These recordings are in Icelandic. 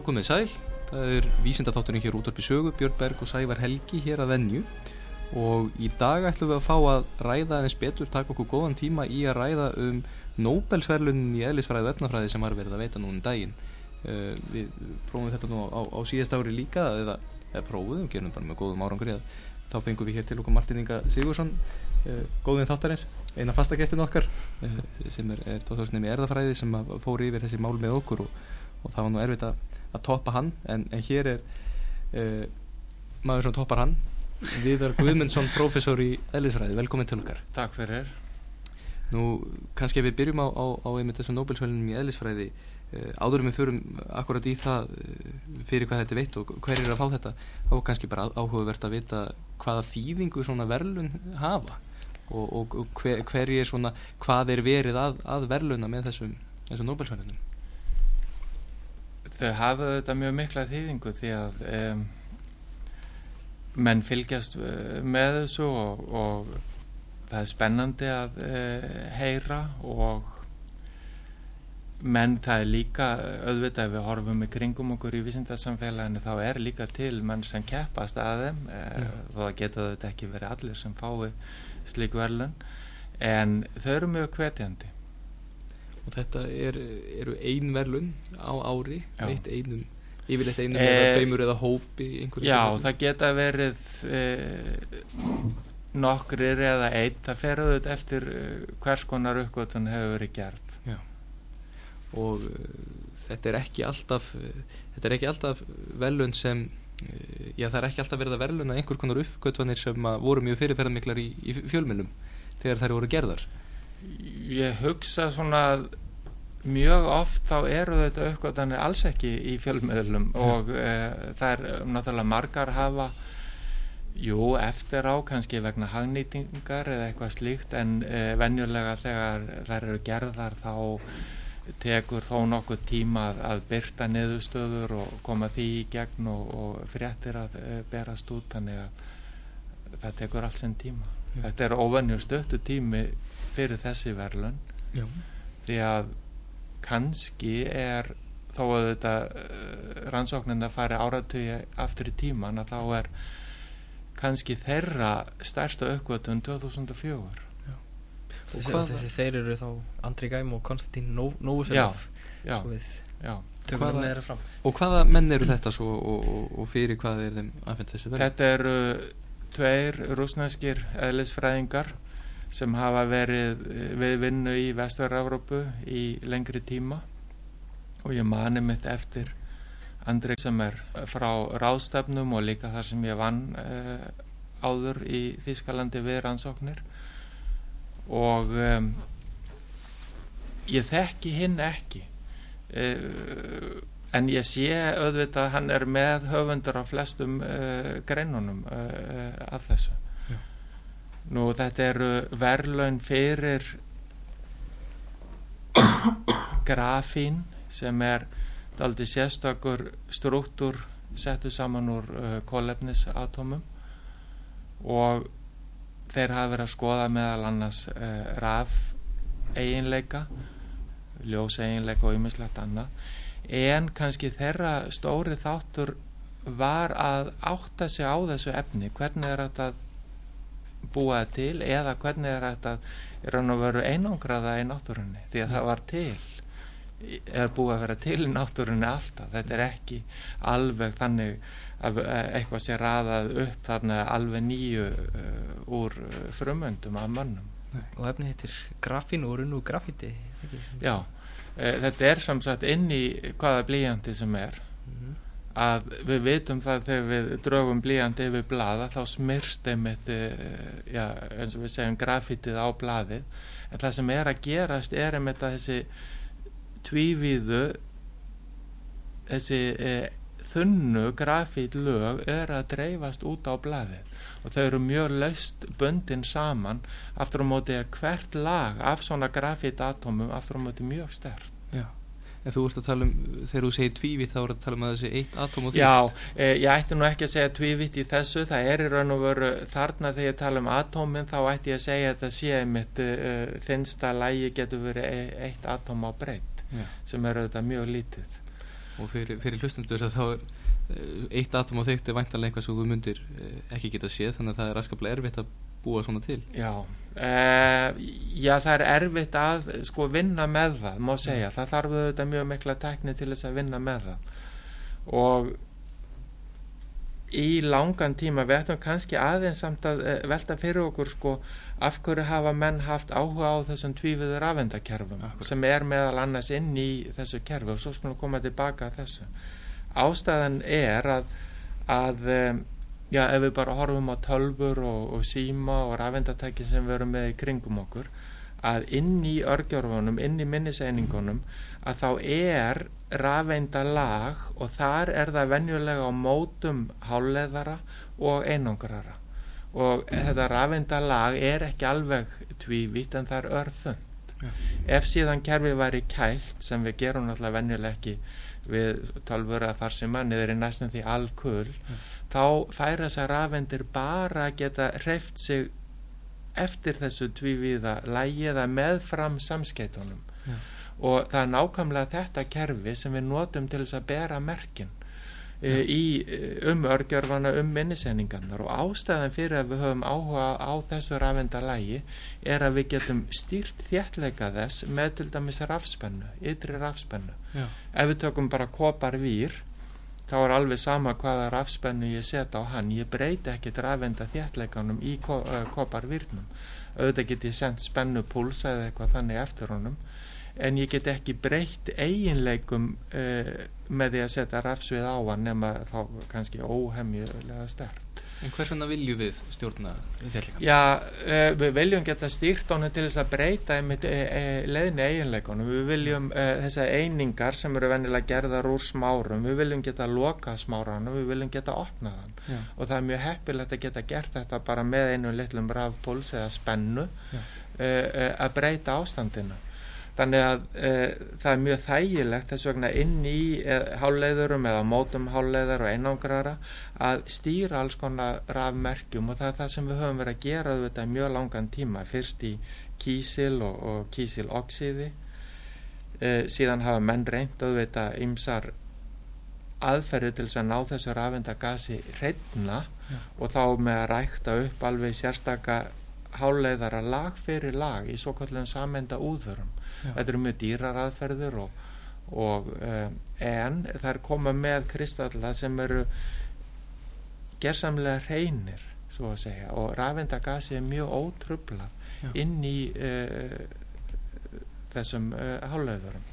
komið sæl, það vísindaþátturinn hér Útvarpi Sögu, Björn Berg og Sævar Helgi hér að venju og í dag ætlum við að fá að ræða aðeins betur, taka okkur góðan tíma í að ræða Nóbelsverðlaunin í eðlisfræði og efnafræði sem var verið að veita núna daginn. Við prófum þetta nú á síðast ári líka eða prófuðum, gerum bara með góðum árangri þá fengum við hér til okkur Martin Inga Sigurðsson, góðvin þáttarins, eina fasta gestin okkar sem er dóttorsnemi í erfðafræði sem fór yfir þessi mál með okkur og það var nú erfitt að toppa hann en hér maður sem toppar hann, Viðar Guðmundsson, prófessor í eðlisfræði. Velkomin til okkar. Takk fyrir. Nú, kannski ef við byrjum á einmitt þessum Nóbelsverðlaunum í eðlisfræði, áður við förum akkurat í það fyrir hvað þetta veit og hver að fá þetta, þá kannski bara áhugavert að vita hvaða þýðingu svona verðlaun hafa og hverjir svona, hvað verið að verðlauna með þessum Nóbelsverðlaunum. Þau hafa þetta mjög mikla þýðingu því að menn fylgjast með þessu og það er spennandi að heyra og menn það er líka auðvitað ef við horfum í kringum okkur í vísindasamfélaginu þá er líka til menn sem keppast að þeim þó það geta þetta ekki verið allir sem fái slík verðlaun en þau eru mjög hvetjandi. Og þetta eru ein verðlaun á ári, yfirleitt einum eða tveimur eða hópi einhverju? Já, það geta verið nokkrir eða einn, það fer auðvitað eftir hvers konar uppgötvun hefur verið gerð. Já. Og þetta er ekki alltaf verðlaun sem það er ekki alltaf verið að verðlauna einhvers konar uppgötvanir sem voru mjög fyrirferðarmiklar í fjölmiðlum þegar þær voru gerðar. Ég hugsa svona mjög oft þá eru þetta uppgötvanir alls ekki í fjölmiðlum og það er náttúrulega margar hafa eftir á kannski vegna hagnýtingar eða eitthvað slíkt en venjulega þegar þær eru gerðar þá tekur þó nokkuð tíma að birta niðurstöður og koma því í gegn og fréttir að berast út þannig að það tekur allt sinn tíma. Þetta er óvenju stuttur tími fyrir þessi verðlaun því að kannski er þó að þetta rannsóknirnar fari áratugi aftur í tíman að þá er kannski þeirra stærsta uppgötvun 2004. Þeir eru þá Andri Gæm og Konstantín Nóvuselov svo við tökum neðra fram. Og hvaða menn eru þetta svo og fyrir hvað er þeim afhent þessi verðlaun? Þetta eru tveir rússneskir eðlisfræðingar sem hafa verið við vinnu í Vestur-Evrópu í lengri tíma og ég mani mitt eftir Andri sem er frá ráðstefnum og líka þar sem ég vann áður í Þýskalandi við rannsóknir og ég þekki hinn ekki en ég sé auðvitað hann er með höfundur á flestum greinunum af þessu. Nú þetta eru verðlaun fyrir grafín sem er dálítið sérstakur strúktúr settur saman úr kolefnisatómum og þeir hafa verið að skoða meðal annars raf eiginleika, ljós eiginleika og ýmislegt annað en kannski þeirra stóri þáttur var að átta sig á þessu efni, hvernig er þetta að búa það til eða hvernig er þetta að vera einangraða í náttúrunni því að það var er búið að vera til í náttúrunni alltaf, þetta er ekki alveg þannig að eitthvað sé raðað upp þarna alveg nýju úr frumöndum af mönnum. Og efni heitir grafín og runnu grafíti. Já, þetta er sem sagt inn í hvaða blýanti sem er að við vitum það þegar við drögum blýanti yfir blaða þá smyrst einmitt eins og við segjum grafítið á blaðið en það sem er að gerast er einmitt að þessi tvívíðu þessi þunnu grafítlög er að dreifast út á blaðið og þau eru mjög laust bundin saman aftur á móti er hvert lag af svona grafítatómum aftur á móti mjög sterkt. Já. En þú ert að tala þegar þú segir tvívítt þá er að tala að þessi eitt atóm og þitt. Já, ég ætti nú ekki að segja tvívítt í þessu, það er í raun og veru þarna þegar ég tala atómin þá ætti ég að segja að þetta sé mitt þynnsta lagi getur verið eitt atóm á breidd sem er auðvitað mjög lítið Og fyrir hlustendur þá eitt atom á þykkt væntanlega eitthvað sem þú myndir ekki geta séð, þannig að það afskaplega erfitt að búa svona til. Já, það er erfitt að sko vinna með það, má segja. Það þarf auðvitað mjög mikla tækni til þess að vinna með það. Og í langan tíma við ættum kannski aðeins samt að velta fyrir okkur sko af hverju hafa menn haft áhuga á þessum tvívíðu rafeindakerfum sem meðal annars inn í þessu kerfi, og svo skulum koma tilbaka að þessu. Ástæðan er að ef við bara horfum á tölvur og síma og rafeindatæki sem við erum með í kringum okkur, að inn í örgjörfunum, inn í minniseiningunum, að þá er rafeindalag og þar er það venjulega á mótum hálfleiðara og einangrara, og þetta rafeindalag er ekki alveg tvívítt en það er örþunnt. Ef síðan kerfið væri kælt, sem við gerum náttúrulega venjulega ekki við tölvur að farsíma niður í næstum því alkul, þá færa þessar rafeindir bara að geta hreyft sig eftir þessu tvívíða lagi eða meðfram samskeytunum. Og það er nákvæmlega þetta kerfi sem við notum til þess að bera merkin í örgjörfana, minniseiningarnar, og ástæðan fyrir að við höfum áhuga á þessu rafeindalagi er að við getum stýrt þéttleika þess með til dæmis rafspennu, ytri rafspennu. Ef við tökum bara koparvír, þá er alveg sama hvaða rafspennu ég setja á hann, ég breyti ekkert rafeinda þéttleikanum í koparvírnum. Auðvitað get ég sendt spennupúlsa eða eitthvað þannig eftir honum, en ég get ekki breytt eiginleikum með því að setja rafsvið á hann, nema þá kannski óhemjulega sterkt. En hvers vegna viljum við stjórna þéttleikanum? Já, við viljum geta stýrt honum til þess að breyta leiðni eiginleikunum. Við viljum þessar einingar sem eru venjulega gerðar úr smárum, við viljum geta lokað smáranum, við viljum geta opnað hann. Og það er mjög heppilegt að geta gert þetta bara með einu litlum rafpúls eða spennu að breyta ástandinu. Þannig að það er mjög þægilegt þess vegna inn í hálfleiðurum eða mótum hálfleiðar og einangrara að stýra alls konar rafmerkjum, og það er það sem við höfum verið að gera auðvitað í mjög langan tíma, fyrst í kísil og kísiloxíði, síðan hafa menn reynt auðvitað ýmsar aðferðir til þess að ná þessu rafeindagasi hreinna, og þá með að rækta upp alveg sérstaka hálfleiðara lag fyrir lag í svokölluðum sameinda úðurum. Þetta eru mjög dýrar aðferðir en þær koma með kristalla sem eru gersamlega hreinir, svo að segja, og rafeindagasi er mjög ótruflað inn í þessum hálfleiðurum.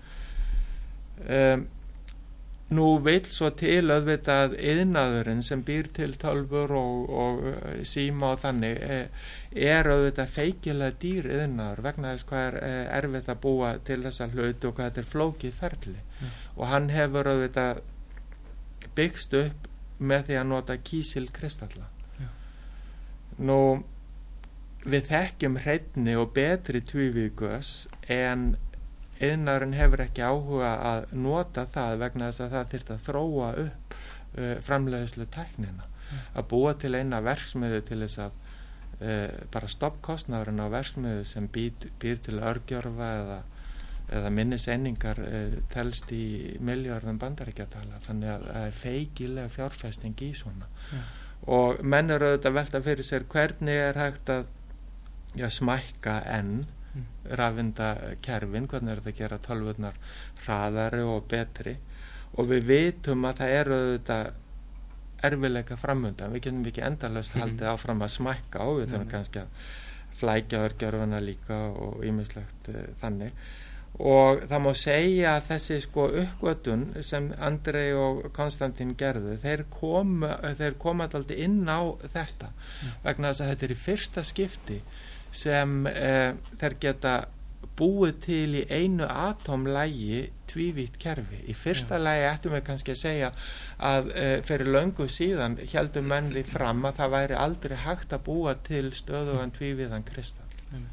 Nú vill svo til auðvitað iðnaðurinn sem býr til tölvur og síma og þannig er auðvitað feikilega dýr iðnaður vegna þess hvað er erfitt að búa til þessa hluti og hvað þetta er flókið ferli. Og hann hefur auðvitað byggst upp með því að nota kísilkristalla. Nú, við þekkjum hreinni og betri tvívíðgös, en iðnaðurinn hefur ekki áhuga að nota það vegna þess að það þyrfti að þróa upp framleiðslu tæknina, að búa til eina verksmiðju til þess að bara stoppkostnaðurinn á verksmiðju sem býr til örgjörfa eða minniseiningar telst í milljörðum bandaríkjadala, þannig að það er feikileg fjárfesting í svona. Og menn eru auðvitað að velta fyrir sér hvernig er hægt að smækka rafeindakerfin, hvernig er þetta að gera tölvurnar hraðari og betri, og við vitum að það eru auðvitað erfiðleika framundan, við getum ekki endalaust haldið áfram að smækka og við þurfum kannski að flækja örgjörfuna líka og ýmislegt þannig, og það má segja að þessi uppgötvun sem Andrei og Konstantín gerðu, þeir koma alltaf inn á þetta vegna þess að þetta er í fyrsta skipti sem þeir geta búið til í einu atómlægi tvívítt kerfi. Í fyrsta lagi ættum við kannski að segja að fyrir löngu síðan héldum menn því fram að það væri aldrei hægt að búa til stöðugan tvívíðan kristall.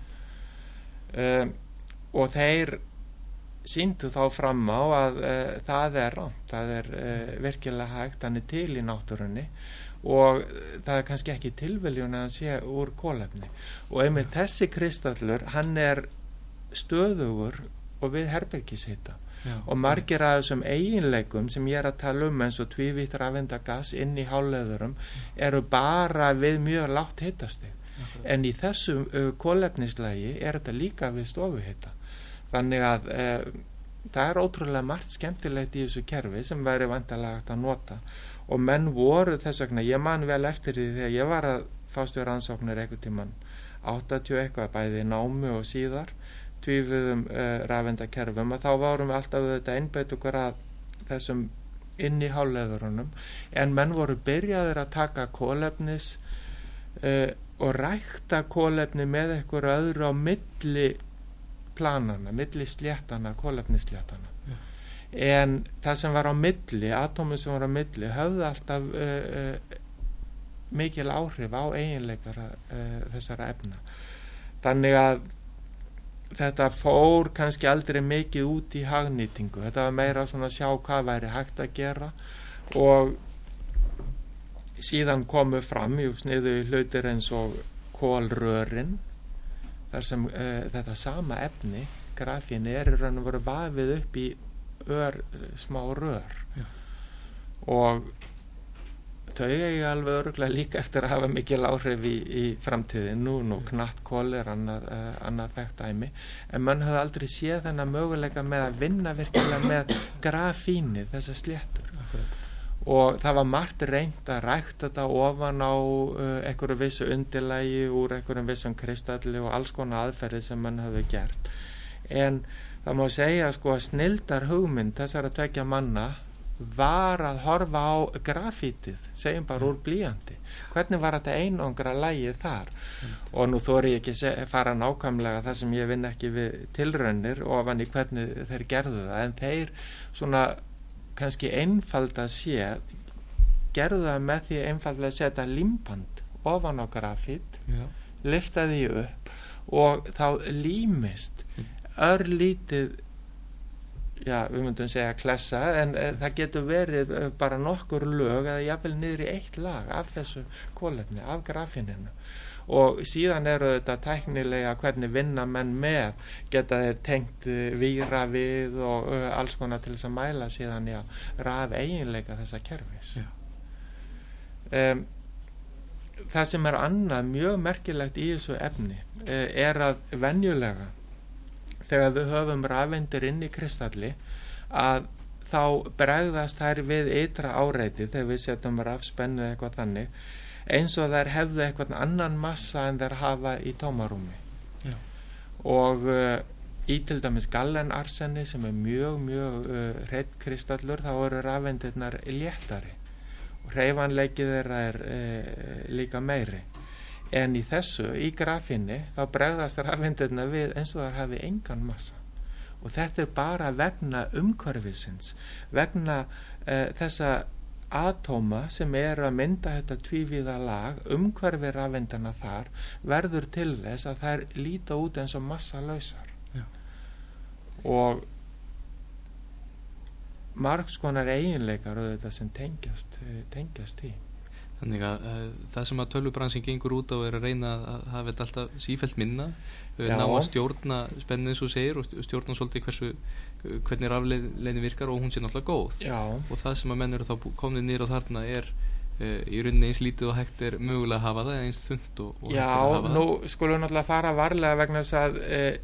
Og þeir sýndu þá fram á að það er rangt, það er virkilega hægt, hann er til í náttúrunni, og það er kannski ekki tilviljun að hann sé úr kolefni, og einmitt þessi kristallur, hann er stöðugur og við herbergishita, og margir af þessum eiginleikum sem ég að tala eins og tvívítt rafeindagas inn í hálfleiðurum eru bara við mjög lágt hitastig. En í þessu kolefnislægi þetta líka við stofuhita. Þannig að það ótrúlega margt skemmtilegt í þessu kerfi sem væri væntanlega hægt að nota og menn voru þess vegna, ég man vel eftir því þegar ég var að fást við rannsóknir einhvern tímann 80 eitthvað bæði námi og síðar tvívíðum rafeindakerfum að þá vorum við alltaf þetta einbeitt okkur að þessum inn í hálfleiðurunum en menn voru byrjaðir að taka kolefnis og rækta kolefni með einhverju öðru á milli planana, milli sléttana, kolefnisléttana. En það sem var á milli, atómi sem var á milli, höfðu alltaf mikil áhrif á eiginleikar þessara efna. Þannig að þetta fór kannski aldrei mikið út í hagnýtingu. Þetta var meira svona að sjá hvað væri hægt að gera og síðan komu fram sniðu hlutir eins og kolrörin þar sem þetta sama efni, grafín, í raun og veru vafið upp í smá rör og þau eiga alveg örugglega líka eftir að hafa mikil áhrif í framtíðin nú knattkol annað þekkt dæmi en mann hafði aldrei séð þennan möguleika með að vinna virkilega með grafínið, þessar sléttur og það var margt reynt að rækta þetta ofan á einhverju vissu undirlagi úr einhverjum vissum kristalli og alls konar aðferði sem mann hafði gert en það má segja sko að snilldar hugmynd þessara tveggja manna var að horfa á grafítið segjum bara úr blýanti hvernig var þetta einangra lagið þar og nú þori ég ekki fara nákvæmlega þar sem ég vinn ekki við tilraunir ofan í hvernig þeir gerðu það en þeir svona kannski einfalda gerðu það með því einfalda að setja límband ofan á grafít lyfta því upp og þá límist örlítið við myndum segja klessa en það getur verið bara nokkur lög eða jafnvel niður í eitt lag af þessu kolefni, af grafíninu og síðan eru þetta tæknilega hvernig vinna menn með geta þeir tengt víra við og alls konar til þess að mæla síðan raf eiginleika þessa kerfis það sem annað mjög merkilegt í þessu efni að venjulega þegar við höfum rafeindir inn í kristalli að þá bregðast þær við ytra áreiti þegar við setjum rafspennu eða eitthvað þannig eins og þær hefðu eitthvað annan massa en þær hafa í tómarúmi og í til dæmis gallenarseni sem mjög hreinn kristallur þá eru rafeindirnar léttari og hreyfanleikið þeirra líka meiri en í þessu, í grafínni þá bregðast rafeindirnar við eins og þær hafi engan massa og þetta bara vegna umhverfisins vegna þessa atóma sem eru að mynda þetta tvívíða lag umhverfi rafeindanna þar verður til þess að þær líta út eins og massalausar og margs konar eiginleikar og þetta sem tengjast í Þannig að það sem að tölvubransin gengur út á að reyna að hafa þetta alltaf sífellt minna ná að stjórna spennu eins og segir og stjórna svolítið hvernig rafleiðin virkar og hún sé náttúrulega góð og það sem að menn eru þá komnið niður á þarna í rauninni eins lítið og hægt mögulega að hafa það eins þunnt og hægt að hafa það. Nú skulum við náttúrulega fara varlega vegna þess að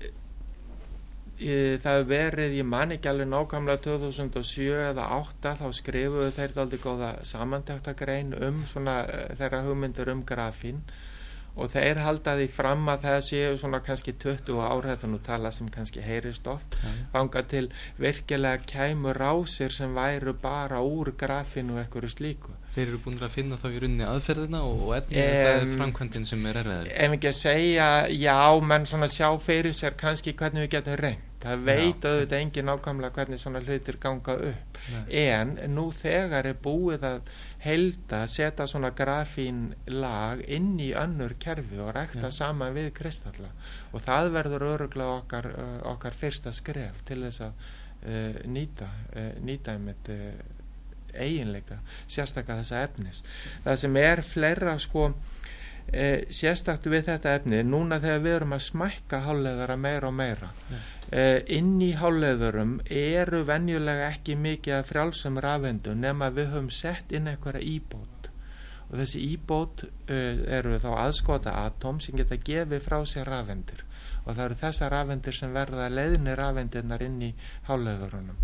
það hefur verið, ég man ekki alveg nákvæmlega 2007 eða 2008 þá skrifuðu þeir dálítið góða samantæktagrein svona þeirra hugmyndir grafín og þeir halda því fram að það séu svona kannski 20 ár þetta nú tala sem kannski heyrist oft þangað til virkilega kæmu rásir sem væru bara úr grafínu og einhverju slíku. Þeir eru búin að finna þá í rauninni aðferðina og það framkvæmdin sem erfiðari. Ef ekki að segja menn svona sjá fyrir sér kannski hvernig við getum reynt. Það veit auðvitað engin nákvæmlega hvernig svona hlutir ganga upp. En nú þegar búið að setja svona grafín lag inn í önnur kerfi og rækta saman við kristalla og það verður örugglega okkar fyrsta skref til þess að nýta einmitt eiginleika sérstaklega þessa efnis. Það sem fleira sérstakt við þetta efni núna þegar við erum að smækka hálfleiðara meira og meira. Inn í hálfleiðurum eru venjulega ekki mikið af frjálsum rafeindum nema við höfum sett inn einhverja íbót og þessi íbót eru þá aðskota atóm sem geta gefið frá sér rafeindir og það eru þessar rafeindir sem verða leiðni rafeindirnar inn í hálfleiðurunum.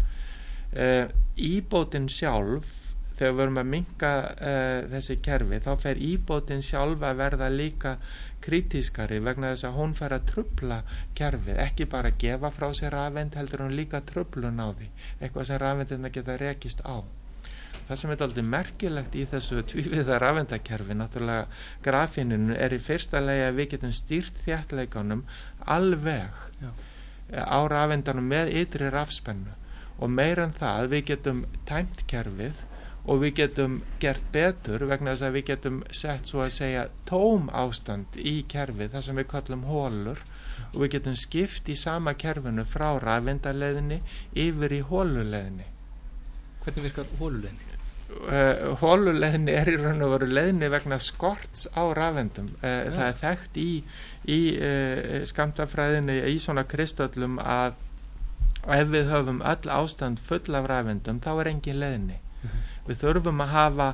Íbótin sjálf, þegar við erum að minnka þessi kerfi, þá fer íbótin sjálf að verða líka kritískari vegna þess að hún fer að trufla kerfið, ekki bara að gefa frá sér rafeind, heldur hún líka truflun á því, eitthvað sem rafeindirna geta rekist á. Það sem er aldrei merkilegt í þessu tvíviða rafeindakerfi, náttúrulega grafíninu, er í fyrsta lagi að við getum stýrt þéttleikanum alveg á rafeindanum með ytri rafspennu og meira en það, við getum tæmt kerfið og við getum gert betur vegna þess að við getum sett svo að segja tóm ástand í kerfið, það sem við kallum holur og við getum skipt í sama kerfinu frá rafeindaleiðinni yfir í holuleiðinni. Hvernig virkar holuleiðinni? Holuleiðinni er í raun og veru leiðinni vegna skorts á rafeindum. Það er þekkt í skammtafræðinni í svona kristöllum að ef við höfum öll ástand full af rafeindum þá er engin leiðinni. Við þurfum að hafa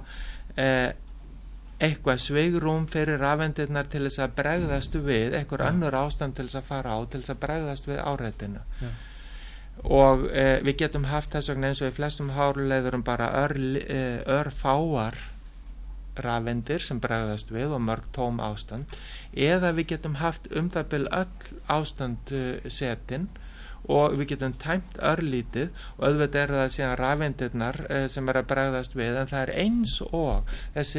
eitthvað sveigrum fyrir rafeindirnar til þess að bregðast við, eitthvað önnur ástand til þess að fara á, til þess að bregðast við áreitinu. Og við getum haft þess vegna eins og í flestum hálfleiðurum bara örfáar rafeindir sem bregðast við og mörg tóm ástand, eða við getum haft það bil öll ástand setin og við getum tæmt örlítið og auðvitað er það síðan rafeindirnar sem er að bregðast við, en það er eins og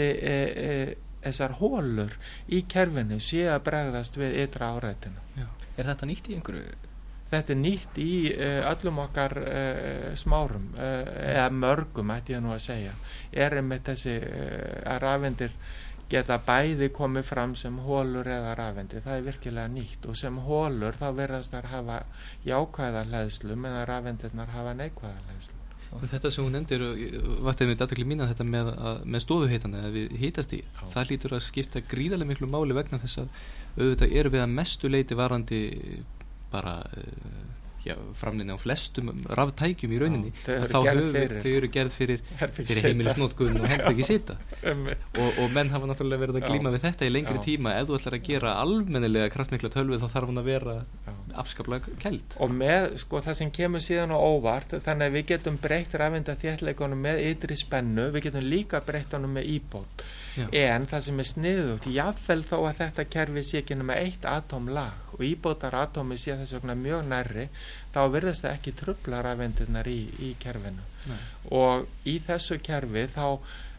þessar holur í kerfinu sé að bregðast við ytra áreitinu. Er þetta nýtt í einhverju? Þetta er nýtt í öllum okkar smárum eða mörgum, ætti ég nú að segja, er einmitt þessi að rafeindir geta bæði komið fram sem holur eða rafeindir. Það er virkilega nýtt og sem holur þá verðast þær hafa jákvæða hleðslu meðan rafeindirnar hafa neikvæða hleðslu. Þetta sem hún nefndir vartaði með athygli mín að þetta með stofuhitana eða við hitastigi, það hlýtur að skipta gríðarlega miklu máli vegna þess að auðvitað eru við að mestu leyti varandi bara framleiðni á flestum raftækjum í rauninni og þá þau eru gerð fyrir heimilisnotkun og herbergi sita og menn hafa náttúrulega verið að glíma við þetta í lengri tíma. Ef þú ætlar að gera almennilega kraftmikla tölvu þá þarf hún að vera afskaplega kæld og með það sem kemur síðan á óvart, þannig að við getum breytt rafeindaþéttleikanum með ytri spennu, við getum líka breytt honum með íbót. En það sem er sniðugt, jafnvel þó að þetta kerfi sé ekki nema eitt atómlag og íbótaratómi sé þess vegna mjög nærri, þá virðast það ekki trufla rafeindirnar í kerfinu. Og í þessu kerfi þá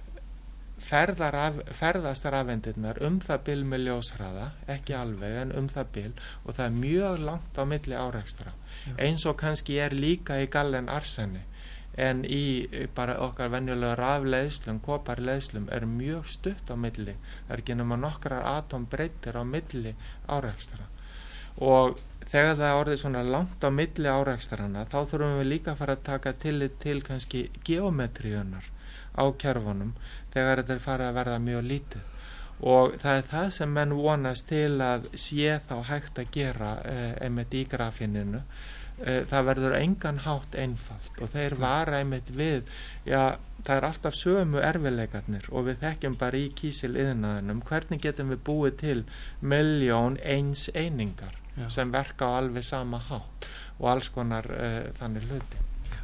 ferðast rafeindirnar það bil með ljóshraða, ekki alveg en það bil, og það er mjög langt á milli árekstra, eins og kannski er líka í gallen arseni. En í bara okkar venjulega rafleiðslum, koparleiðslum er mjög stutt á milli, það er ekki nema nokkrar atómbreytir á milli árekstra og þegar það er orðið svona langt á milli árekstrana þá þurfum við líka að fara að taka tillit til kannski geometríunar á kerfunum þegar þetta er farið að verða mjög lítið og það er það sem menn vonast til að sé þá hægt að gera einmitt í grafíninu. Það verður engan hátt einfalt og þeir vara einmitt við, það er alltaf sömu erfiðleikarnir og við þekkjum bara í kísiliðnaðinum, hvernig getum við búið til 1.000.000 einingar sem verka á alveg sama hátt og alls konar þannig hluti.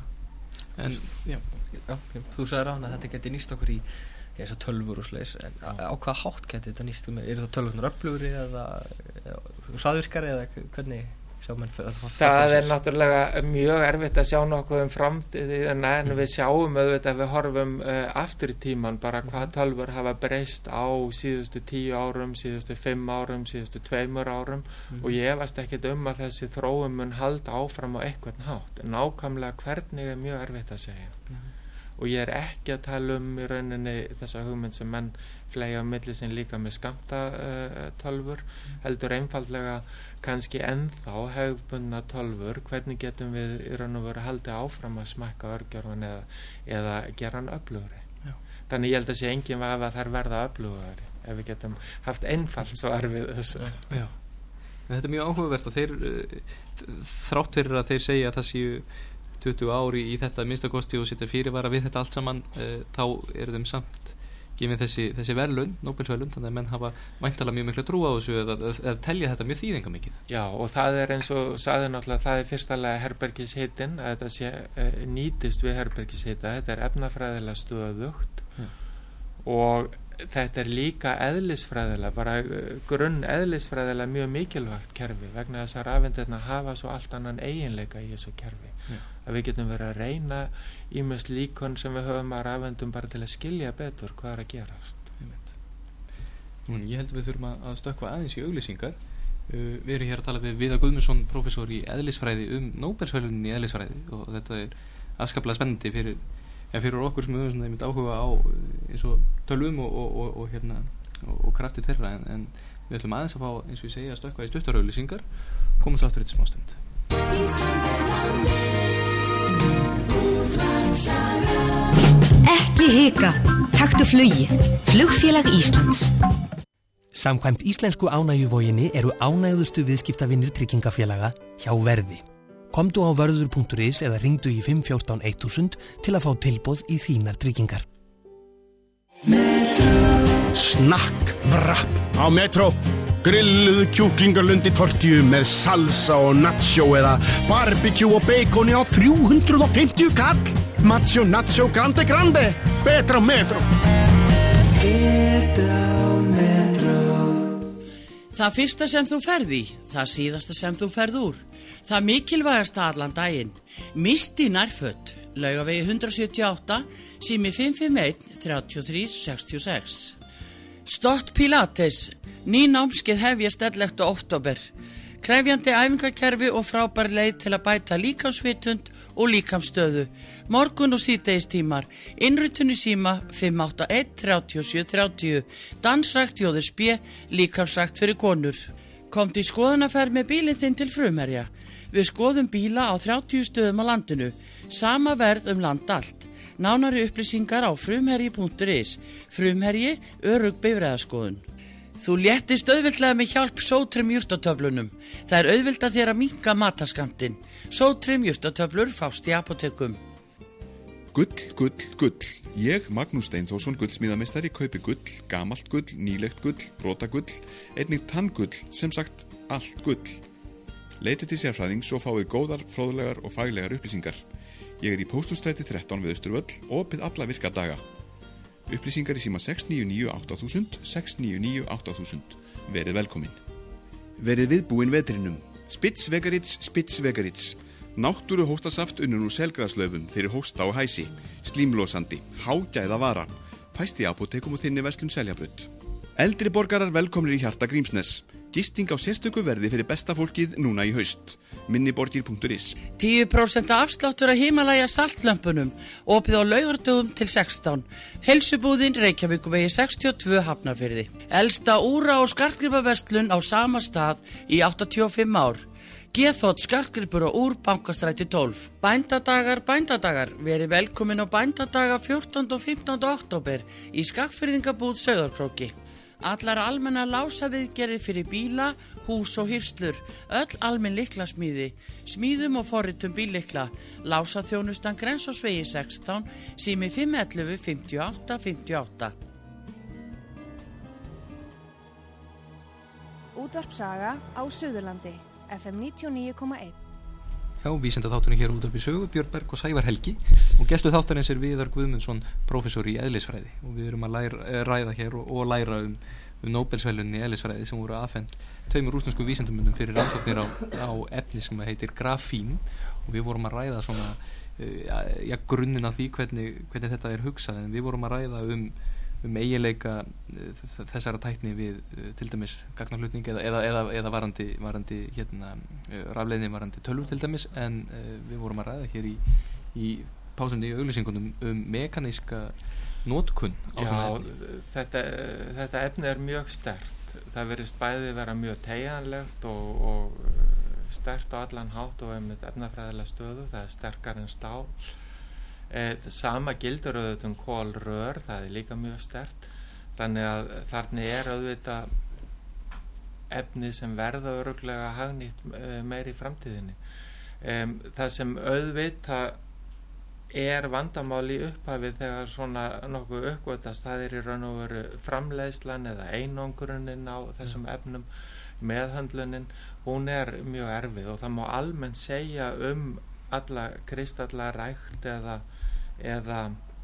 Þú sagði ráðan að þetta geti nýst okkur í þessar tölvur og sliðis, en á hvað hátt geti þetta nýst? Er það tölvurnar öflugri eða hraðvirkari eða hvernig? Það er náttúrulega mjög erfitt að sjá nokkuð framtíðina en við sjáum auðvitað við horfum aftur í tíman bara hvað tölvur hafa breyst á síðustu 10 árum, síðustu 5 árum, síðustu 2 árum og ég efast ekkert að þessi þróun mun halda áfram á einhvern hátt. Nákvæmlega hvernig er mjög erfitt að segja. Og ég er ekki að tala í rauninni þessa hugmynd sem menn fleygja á milli sín líka með skammtatölvur, heldur einfaldlega kannski ennþá hefðbundna tölvur, hvernig getum við í raun og veru haldið áfram að smækka örgjörfan eða gera hann öflugri. Þannig ég held að sé engin vafi að þær verða öflugari ef við getum haft einfalt svar við þessu. Já. En þetta er mjög áhugavert að þeir þrátt fyrir að þeir segja að það séu 20 ári í þetta minnstakosti og setja fyrirvara við þetta allt saman, þá eru þeim samt gefið þessi verðlaun, Nóbelsverðlaun, þannig að menn hafa væntanlega mjög mikla trú á þessu eða telja þetta mjög þýðingamikið. Já, og það er eins og sagði náttúrulega, það er fyrstalega herbergishitinn, að þetta sé nýtist við herbergishita, þetta er efnafræðilega stöðugt og þetta er líka eðlisfræðilega, bara grunn eðlisfræðilega mjög mikilvægt kerfi vegna þess að rafeindirnar hafa svo allt annan eiginleika í þessu kerfi. Að við getum verið að reyna ýmist líkon sem við höfum að rafeindum bara til að skilja betur hvað er að gerast. Ég held að við þurfum að stökkva aðeins í auglýsingar. Við erum hér að tala við Viðar Guðmundsson, prófessor í eðlisfræði Nóbelsverðlaunin í eðlisfræði og þetta er afskaplega spennandi fyrir okkur sem höfum einmitt áhuga á eins og tölvum og krafti þeirra en við ætlum aðeins að fá, eins og ég segja, að stökkva í stuttar auglýsingar, komum svo aftur eitt smástund. Ekki hika, taktu flugið, Flugfélag Íslands. Samkvæmt íslensku ánægjuvoginni eru ánægðustu viðskiptavinir tryggingafélaga hjá Verði. Komdu á vörður.is eða ringdu í 514 1000 til að fá tilboð í þínar tryggingar. Snakk, vrapp á Metro. Grilluðu kjúklingarlundi tortíu með salsa og nacho eða barbecue og baconi á 350 kall. Macho, nacho, grande, grande. Betra á Metro. Betra á Metro. Það fyrsta sem þú ferð í, það síðasta sem þú ferð úr. Það mikilvægasta allan daginn. Misti nærföt, Laugavegi 178, sími 551 33 66. Stott Pilates, ný námskeið hefjast 11. október. Krefjandi æfingakerfi og frábær leið til að bæta líkamsvitund og líkamsstöðu. Morgun og síðdegistímar, innritun í síma 581 37 30, dansrækt Jóðurs B, líkamsrækt fyrir konur. Komdu í skoðunarferð með bílinn þinn til Frumherja. Við skoðum bíla á 30 stöðum á landinu, sama verð land allt. Nánari upplýsingar á frumherji.is. Frumherji, örugg bifreiðaskoðun. Þú léttist auðveldlega með hjálp Sótrim jurtatöflunum. Það er auðvelda þér að minnka matarskammtinn. Sótrim jurtatöflur fást í apótekum. Gull, gull, gull. Ég, Magnús Steinþórsson, gullsmíðameistari, kaupi gull, gamalt gull, nýlegt gull, brotagull, einnig tanngull, sem sagt allt gull. Leitið til sérfræðings og fáið góðar, fróðlegar og faglegar upplýsingar. Ég er í Pósthússtræti 13 við Austurvöll, opið alla virka daga. Upplýsingar í síma 699 8000, 699 8000. Verið velkomin. Verið viðbúin vetrinum. Spitsvegarits. Náttúru hóstasaft unnur úr selgraðslaufum fyrir hósta og hæsi. Slímlosandi, hágæða vara. Fæst í apótekum og þinni verslun Seljabraut. Eldri borgarar velkomnir í hjarta Grímsnes. Gisting á sérstöku verði fyrir besta fólkið núna í haust. Minniborgir.is. 10% afsláttur af Himalaya saltlömpunum, opið á laugardögum til 16. Heilsubúðin Reykjavíkurvegi 62 Hafnarfirði. Elsta úra- og skartgripaverslun á sama stað í 85 ár. Geðþótt skartgripur og úr Bankastræti 12. Bændadagar, verið velkomin á bændadaga 14. og 15. október í Skagfirðingabúð Sauðárkróki. Allar almenna lásaviðgerðir fyrir bíla, hús og hirslur, öll almenn lyklasmíði, smíðum og forritum bíllykla, lásaþjónustan Grensásvegi 16, sími 511 58 58. Útvarpsaga á Suðurlandi, FM 99,1. Já, vísindaþátturinn hér útvarpi sögu, Björn Berg og Sævar Helgi og gestur þáttarins er Viðar Guðmundsson, prófessor í eðlisfræði og við erum að ræða hér og læra um Nóbelsverðlaunin í eðlisfræði sem voru afhent 2 rússneskum vísindamönnum fyrir rannsóknir á efni sem heitir grafín og við vorum að ræða svona grunninn af því hvernig þetta er hugsað en við vorum að ræða um eiginleika þessara tækni við til dæmis gagnaflutning eða varandi rafleiðni varandi tölvur til dæmis en við vorum að ræða hér í pásunni í auglýsingunum mekaníska notkun á svona efni. Þetta efni er mjög sterkt. Það virðist bæði vera mjög teygjanlegt og sterkt á allan hátt og með efnafræðilega stöðu. Það er sterkar en stál. Sama gildur auðvitað kolrör, það er líka mjög sterkt. þannig að þarna auðvitað efni sem verða örugglega hagnýtt meir í framtíðinni. Það sem auðvitað vandamál í upphafið þegar svona nokkuð uppgötast, það í raun og veru framleiðslan eða einangrunin á þessum efnum, meðhöndlunin, hún mjög erfið og það má almennt segja alla kristallarækt eða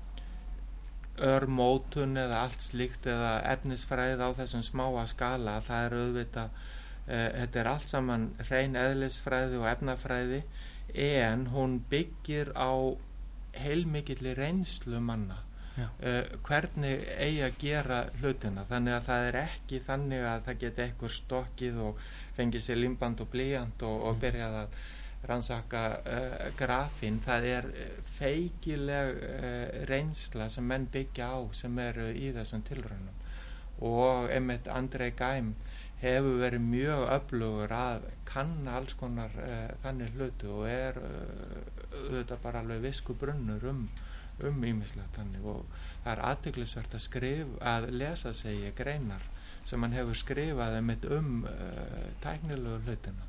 örmótun eða allt slíkt eða efnisfræði á þessum smáa skala, það auðvitað þetta allt saman hrein eðlisfræði og efnafræði, en hún byggir á heilmikilli reynslu manna, hvernig eigi að gera hlutina, þannig að það ekki þannig að það geti einhver stokkið og fengið sér límband og blýant og byrjað að rannsaka grafín. Það feikileg reynsla sem menn byggja á sem eru í þessum tilraunum, og einmitt Andrei Geim hefur verið mjög öflugur að kanna alls konar þannig hluti og auðvitað bara alveg viskubrunnur ýmislegt þannig, og það athyglisvert að lesa sig greinar sem hann hefur skrifað einmitt tæknilegu hlutina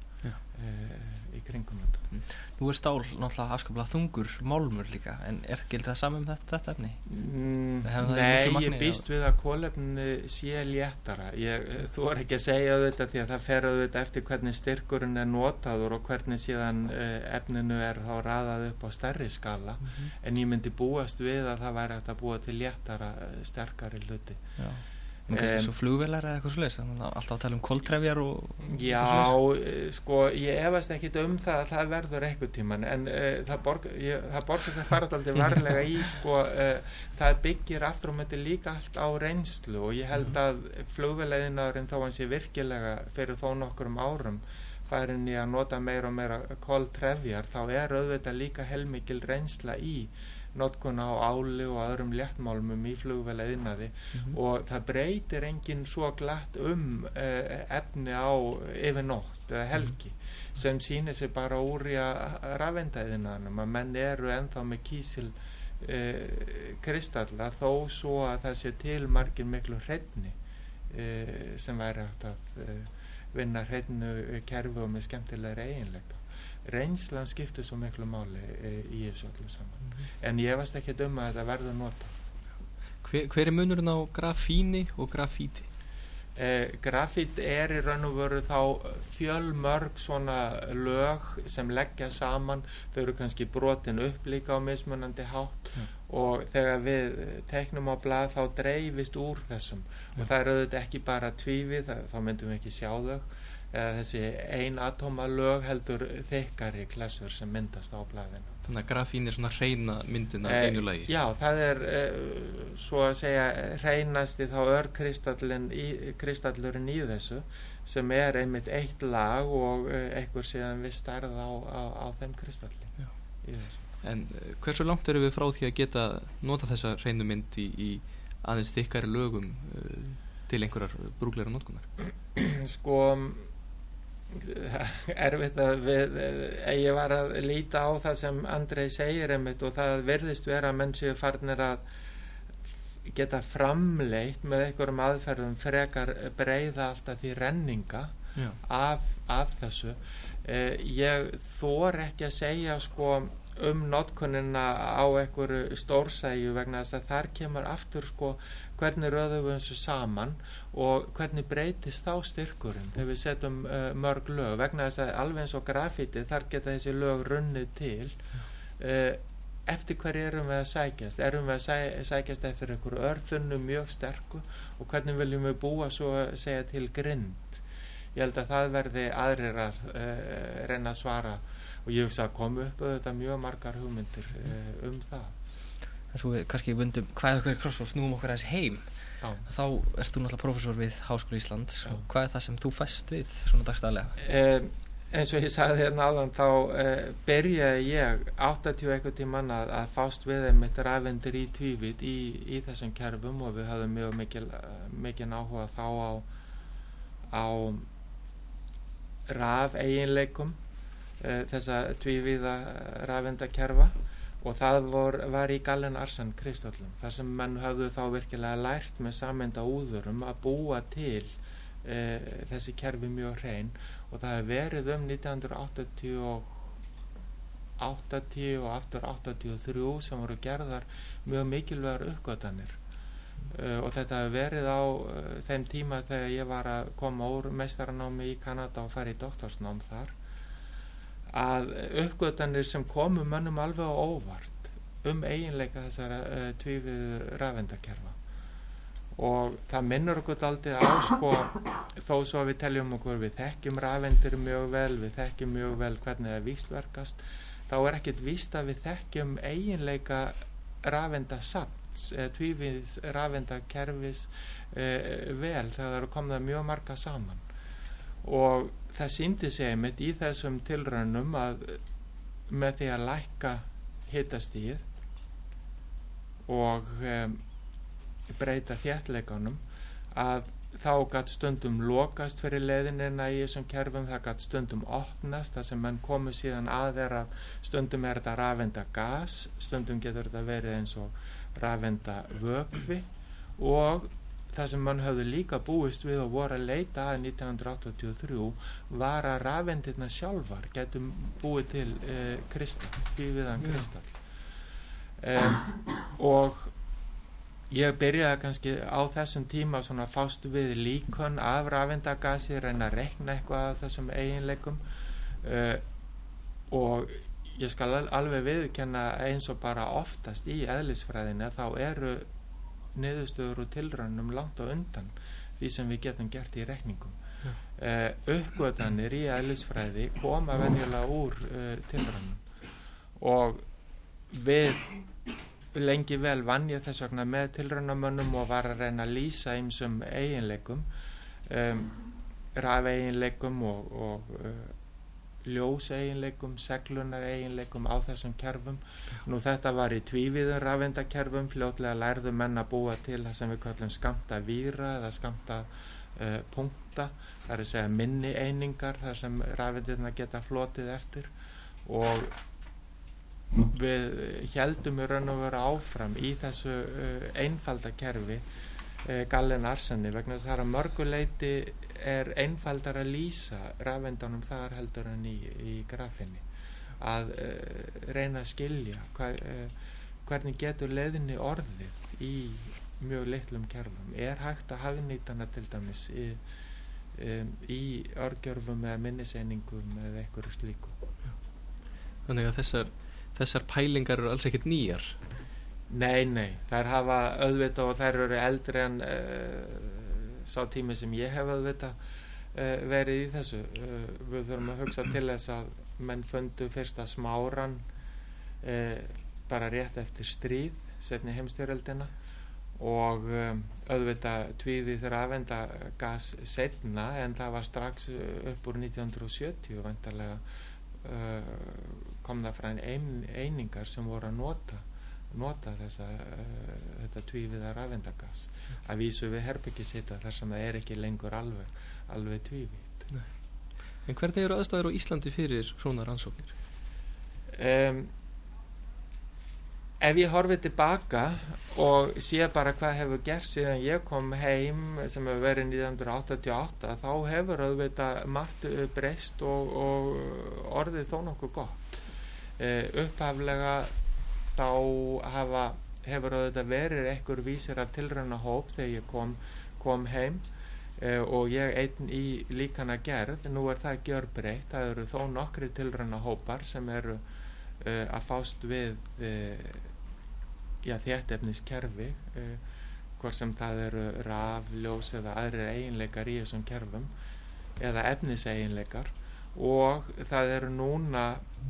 í kringum þetta. Nú stál náttúrulega afskaplega þungur málmur líka, en gildi það saman þetta efni? Nei, ég býst við að kolefni sé léttara. Þú ekki að segja þetta því að það fer auðvitað eftir hvernig styrkurinn notaður og hvernig síðan efninu þá raðað upp á stærri skala, en ég myndi búast við að það væri hægt að búa til léttara, sterkari hluti. Já. En kannski svo flugvélar eða eitthvað svoleiðis, alltaf að tala koltrefjar og já, sko, ég efast ekkit það að það verður einhvern tíman, en það borgar sig fara dálítið varlega í, sko, það byggir aftur á móti líka allt á reynslu, og ég held að flugvéliðnaðurinn, þó hann sé virkilega fyrir þó nokkrum árum farin í að nota meira og meira koltrefjar, þá auðvitað líka heilmikil reynsla í notkun á áli og öðrum léttmálmum í flugvéliðnaði, og það breytir enginn svo glatt efni á yfir nótt eða helgi, sem sýnir sig bara úr í rafeindaiðnaðinum, að menn ennþá með kísil kristalla, þó svo að það sé til margir miklu hreinni sem væri hægt að vinna hreinu kerfi og með skemmtilegri eiginleika. Reynslan skiptir svo miklu máli í þessu öllu saman, en ég veist ekki að þetta verður notað. Hver munurinn á grafíni og grafíti? Grafít í raun og veru þá fjölmörg svona lög sem leggja saman, þau eru kannski brotin upp líka á mismunandi hátt, og þegar við teiknum á blað þá dreifist úr þessum, og það auðvitað ekki bara tvívíð, þá myndum við ekki sjá þau, þessi einatóma lög heldur þykkari klessur sem myndast á blaðinu. Þannig að grafín svona hreina myndin af einu lagi? Já, það svo að segja hreinasti þá kristallurinn í þessu, sem einmitt eitt lag og einhver síðan viss stærð á þeim kristalli í þessu. En hversu langt erum við frá því að geta nota þessa hreinu mynd í aðeins þykkari lögum til einhverjar brúklegra notkunar? Sko, erfitt að ég var að líta á það sem Andrei segir einmitt, og það virðist vera að menn séu farnir að geta framleitt með einhverjum aðferðum frekar breiða alltaf því renninga af þessu. Ég þor ekki að segja sko notkunina á einhverju stórsæju, vegna þess að þar kemur aftur sko hvernig röðum við þessu saman og hvernig breytist þá styrkurinn þegar við setjum mörg lög, vegna þess að alveg eins og grafíti, þar geta þessi lög runnið til. Eftir hverju erum við að sækjast? Erum við að sækjast eftir einhverju örþunnu mjög sterku, og hvernig viljum við búa svo að segja til grind? Ég held að það verði aðrir að reyna að svara, og ég hugsa að koma upp auðvitað mjög margar hugmyndir það. En svo við kannski vundum hvað er kross og snúum okkur aðeins heim. Þá ert þú náttúrulega prófessor við Háskóla Íslands. Hvað er það sem þú fæst við svona dagstæðlega? Eins og ég sagði hérna áðan, þá byrjaði ég 80 eitthvað tímann að fást við einmitt rafeindir í tvívídd í þessum kerfum, og við höfðum mjög mikinn áhuga þá á rafeiginleikum þessa tvívíða rafeindakerfa, og það var í Gallen Arsen kristöllum, þar sem menn höfðu þá virkilega lært með sameinda úðurum að búa til þessi kerfi mjög hrein, og það hefur verið 1980 og aftur 83 sem voru gerðar mjög mikilvægar uppgötvanir, og þetta hefur verið á þeim tíma þegar ég var að koma úr meistaranámi í Kanada og fara í doktorsnám þar, að uppgötvanir sem komu mönnum alveg á óvart eiginleika þessara tvívíðu rafeindakerfa, og það minnur okkur dálítið á þó svo að við teljum okkur við þekkjum rafeindir mjög vel, við þekkjum mjög vel hvernig það víxlverkast, þá ekkert víst að við þekkjum eiginleika rafeindasafns tvívíðs rafeindakerfis vel þegar það eru komið mjög marga saman, og það sýndi sig einmitt í þessum tilraunum að með því að lækka hitastigið og breyta þéttleikanum, að þá gat stundum lokast fyrir leiðinina í þessum kerfum, það gat stundum opnast, það sem menn komu síðan að að stundum þetta rafeindagas, stundum getur þetta verið eins og rafeindavökvi, og það sem mann höfðu líka búist við og voru að leita að 1983 var að rafeindirnar sjálfar getum búið til kristall, tvívíðan kristall, og ég byrjaði kannski á þessum tíma svona fást við líkön af rafeindagasi, reyna að reikna eitthvað af þessum eiginleikum, og ég skal alveg viðurkenna eins og bara oftast í eðlisfræðinni þá eru niðurstöður og tilraunum langt á undan því sem við getum gert í reikningum. Uppgötvanir í eðlisfræði koma venjulega úr tilraunum, og við lengi vel vann ég þess vegna með tilraunamönnum og var að reyna að lýsa ýmsum eiginleikum, rafeiginleikum og ljóseiginleikum, seglunar eiginleikum á þessum kerfum. Nú þetta var í tvívíðum rafeindakerfum, fljótlega lærðu menn að búa til það sem við kallum skammta víra eða skammta punkta, það er að segja minni einingar þar sem rafeindirnar geta flotið eftir, og við héldum í raun og veru áfram í þessu einfalda kerfi Gallen Arsenni, vegna þess að það er að mörgu leyti einfaldar að lýsa rafeindanum þar heldur en í grafinni, að reyna að skilja hvernig getur leiðinni orðið í mjög litlum kerfum, hægt að hagnýta hana til dæmis í örgjörfum eða minniseiningum eða einhverju slíku. Þannig að þessar pælingar eru alls ekkert nýjar? Nei, þær hafa auðvitað, og þær eru eldri en sá tími sem ég hef auðvitað verið í þessu. Við þurfum að hugsa til þess að menn fundu fyrsta smáran bara rétt eftir stríð, seinni heimsstyrjöldina, og auðvitað tvívíð rafeindagas seinna, en það var strax upp úr 1970 væntanlega kom það frá einingar sem voru að nota þetta tvívíða rafeindagas, að vísu við herbergishitta þar sem það ekki lengur alveg tvívítt. En hvernig eru aðstæður á Íslandi fyrir svona rannsóknir? Ef ég horfi tilbaka og sé bara hvað hefur gerst síðan ég kom heim, sem hefur verið 1988, þá hefur auðvitað margt breyst og orðið þó nokkuð gott. Upphaflega þá hefur auðvitað verið einhver vísir af tilraunahóp þegar ég kom heim, og ég einn í líkana gerð. Nú það gjörbreytt, það eru þó nokkri tilraunahópar sem eru að fást við þéttefniskerfi, hvort sem það eru raf, ljós eða aðrir eiginleikar í þessum kerfum eða efniseiginleikar, og það eru núna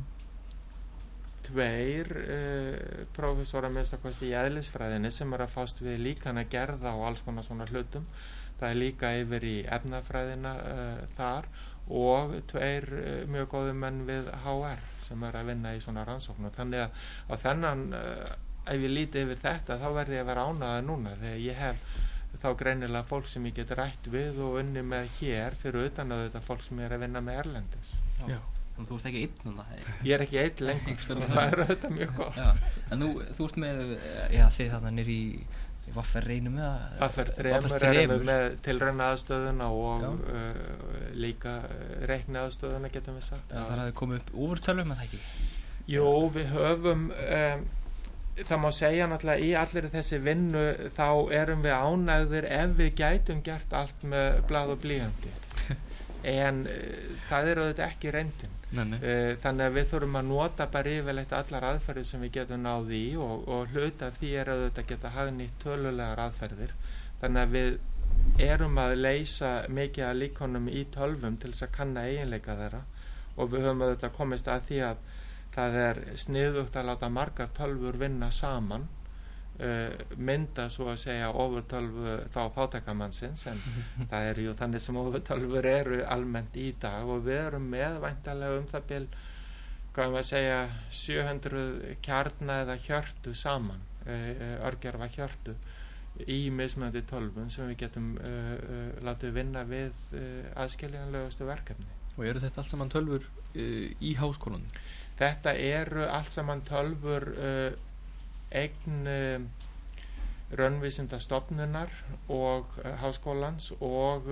tveir prófessorar minnstakosti í eðlisfræðinni sem eru að fást við líkana gerða og alls konar svona hlutum. Það líka yfir í efnafræðina þar, og tveir mjög góðir menn við HR sem eru að vinna í svona rannsókn. Þannig að á þennan, ef ég líti yfir þetta, þá verði ég að vera ánægður núna, þegar ég hef þá greinilega fólk sem ég get rætt við og unni með hér, fyrir utan að þetta fólk sem er að vinna með erlendis. Já. Þannig þú ert ekki einn núna. Ég er ekki einn lengur, það þetta mjög gott. Já, en þú ert með, þið þarna niður í Vaffer reynum með Vaffer 3 erum við með tilrauna aðstöðuna og líka reikna aðstöðuna getum við sagt. Það hafi komið upp ofurtölvum með það ekki? Jú, við höfum, það má segja náttúrulega í allir þessi vinnu þá erum við ánægðir ef við gætum gert allt með blað og blýanti. En það er auðvitað ekki reyndin. Þannig að við þurfum að nota bara yfirleitt allar aðferðir sem við getum náð í og hluta því auðvitað að geta hagnýtt tölulegar aðferðir. Þannig að við erum að leysa mikið af líkonum í tölvum til þess að kanna eiginleika þeirra og við höfum auðvitað komist að því að það er sniðugt að láta margar tölvur vinna saman, mynda svo að segja ofurtölvu þá fátækamannsins, en það er jú þannig sem ofurtölvur eru almennt í dag og við erum með væntanlega það bil, hvað maður segja, 700 kjarna eða hjörtu saman, örgjörfa hjörtu í mismunandi tölvum sem við getum látið vinna við aðskiljanlegustu verkefni. Og eru þetta allt saman tölvur í háskólanum? Þetta eru allt saman tölvur eign raunvísindastofnunar og háskólans og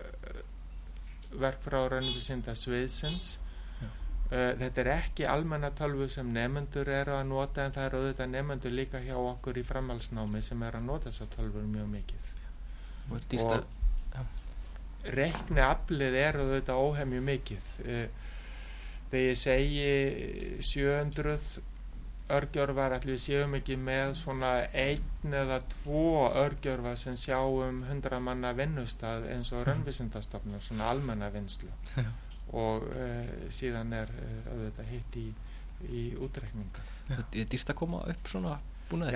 verk frá raunvísindasviðsins. Þetta er ekki almenna tölvu sem nemendur eru að nota, en það eru auðvitað nemendur líka hjá okkur í framhaldsnámi sem eru að nota þessar tölvur mjög mikið. Og reikniaflið eru auðvitað óhemju mikið. Þegar ég segi 700 örgjörvar, ætlum við séum ekki með svona 1 eða 2 örgjörfa sem sjá 100 manna vinnustað eins og raunvísindastofnun, svona almenna vinnslu. Og síðan er auðvitað hitt í útreikningar. Er dýrt að koma upp svona búnaði?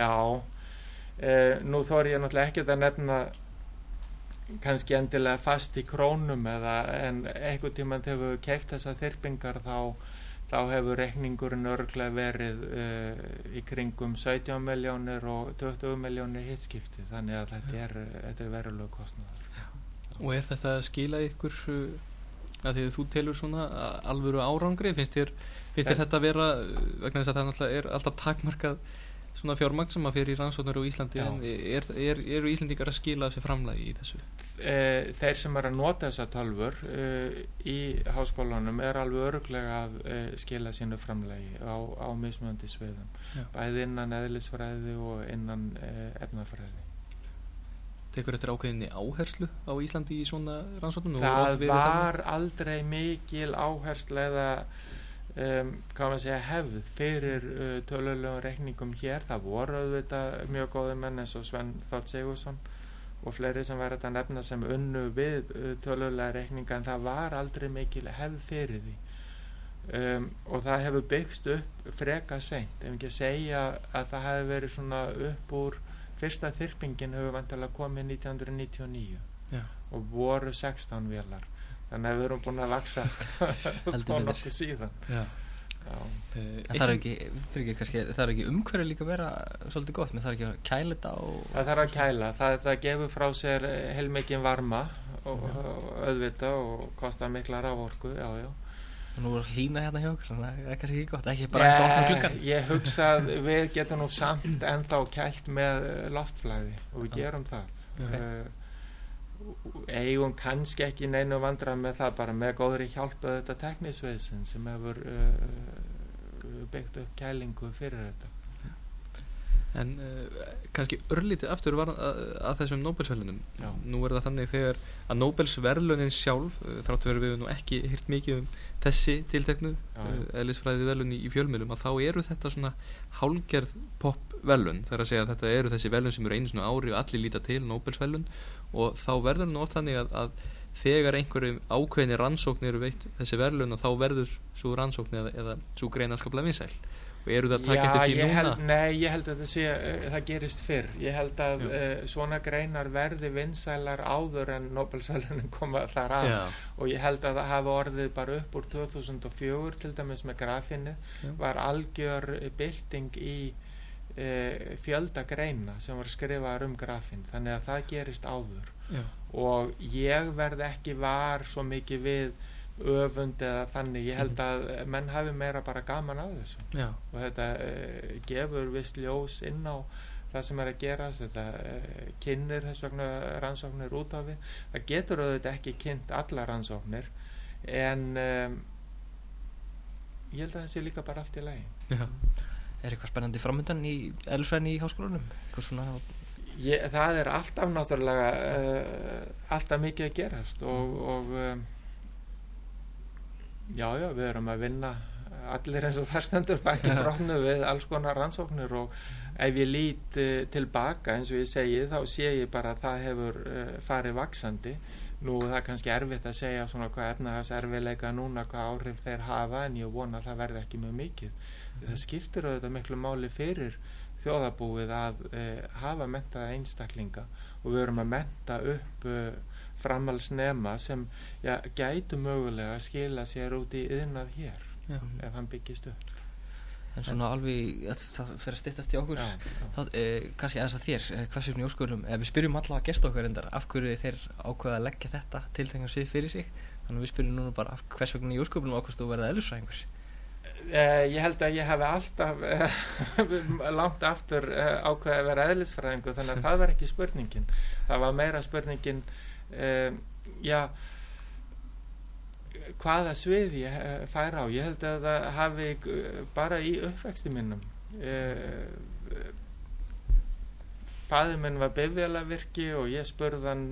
Já, nú þori ég náttúrulega ekkert að nefna kannski endilega fast í krónum en einhvern tímann þegar við keypt þessar þyrpingar þá hefur reikningurinn örugglega verið í kringum 17 milljónir og 20 milljónir hittskipti, þannig að þetta er verulegur kostnaður. Og er þetta að skila ykkur að því að þú telur svona alvöru árangri, finnst þér þetta vera, vegna þess að það náttúrulega er alltaf takmarkað svona fjármagn sem að fyrir í rannsóknir á Íslandi, en eru Íslendingar að skila þessu framlagi í þessu? Þeir sem eru að nota þessa tölvur í háskólanum er alveg örugglega að skila sínu framlagi á mismunandi sviðum, bæði innan eðlisfræði og innan efnafræði. Tekur eftir ákveðinni áherslu á Íslandi í svona rannsóknum? Það var aldrei mikil áherslu eða hvað maður segja hefð fyrir tölulegum reikningum hér. Það voru auðvitað mjög góði menn eins og Sven Þór Sigurðsson og fleiri sem var að nefna sem unnu við tölulega reikninga, en það var aldrei mikil hefð fyrir því og það hefur byggst upp freka seint, ef ekki segja að það hefði verið svona upp úr fyrsta þyrpingin hefur vantilega komið 1999 og voru 16 vélar. Þannig að við erum búin að vaksa þá nokkuð síðan. Það er ekki umhverfið líka að vera svolítið gott, menn það er ekki að kæla þetta það þarf að kæla, það gefur frá sér heilmikinn varma og auðvita og kostar mikla raforku. Og nú er hlýna hérna hjá okkur, þannig að það er kannski ekki gott, ekki bara eftir opna gluggan. Ég hugsa að við getum nú samt ennþá kælt með loftflæði og við gerum það. Eigum kannski ekki neinu vandræð með það, bara með góðri hjálp þetta teknisviðsinn sem hefur byggt upp kælingu fyrir þetta. En kannski örlítið aftur var að þessum Nóbelsverðlaunum. Nú er það þannig þegar að Nóbelsverðlaunin sjálf, þrátt verið við nú ekki heyrt mikið þessi tilteknu eðlisfræði verðlaun í fjölmiðlum, að þá eru þetta svona hálgerð popverðlaun. Það er að segja að þetta eru þessi verðlaun sem eru einu svona ári og allir líta til Nóbelsverðlaun, og þá verður nú oft þannig að þegar einhverju ákveðinni rannsókn eru veitt þessi verðlaun, og þá verður svo rannsókn eða svo grein afskaplega vinsæl. Og eru það að taka eftir því núna? Nei, ég held að það gerist fyrr. Ég held að svona greinar verði vinsælar áður en Nóbelsverðlaunin koma þar að. Og ég held að það hafi orðið bara upp úr 2004 til dæmis með grafinu, var algjör bylting í fjölda greina sem var skrifaðar grafin, þannig að það gerist áður. Og ég verð ekki var svo mikið við öfund eða þannig. Ég held að menn hafi meira bara gaman af þessu. Já. Og þetta gefur viss ljós inn á það sem að gerast, þetta kynnir þess vegna rannsóknir út af við. Það getur auðvitað ekki kynnt alla rannsóknir, en ég held að það sé líka bara allt í lagi. Já. Eitthvað spennandi framöndan í eðlisfræðinni í háskólanum? Eitthvað svona... Það alltaf náttúrulega alltaf mikið að gerast og já, við erum að vinna allir eins og það stendur baki brotnu við alls konar rannsóknir, og ef ég lít tilbaka eins og ég segi, þá sé ég bara að það hefur farið vaxandi. Nú það kannski erfitt að segja svona hvað efnahagserfiðleika núna, hvað áhrif þeir hafa, en ég vona að það verði ekki mjög mikið. Það skiptir auðvitað miklu máli fyrir þjóðarbúið að hafa menntaða einstaklinga, og við erum að mennta upp framhaldsnema sem gætu mögulega að skila sér út í iðnað hér, ef hann byggist upp. En svona alveg, það fyrir að styttast í okkur, þá, kannski aðeins að þér, hvers vegna í óskurum, við spyrjum alla að gesta okkar endar, af hverju þeir ákveða að leggja þetta tiltekna svið fyrir sig, þannig að við spyrjum núna bara hvers vegna í óskurum ákveðst þú verða eðlisfræðingur. Ég held að ég hef alltaf langt aftur ákveðið að vera eðlisfræðingur, þannig að það var ekki spurningin. Það var meira spurningin, hvaða svið ég fær á. Ég held að það hafi bara í uppvexti mínum. Faðir minn var bifvélavirki og ég spurði hann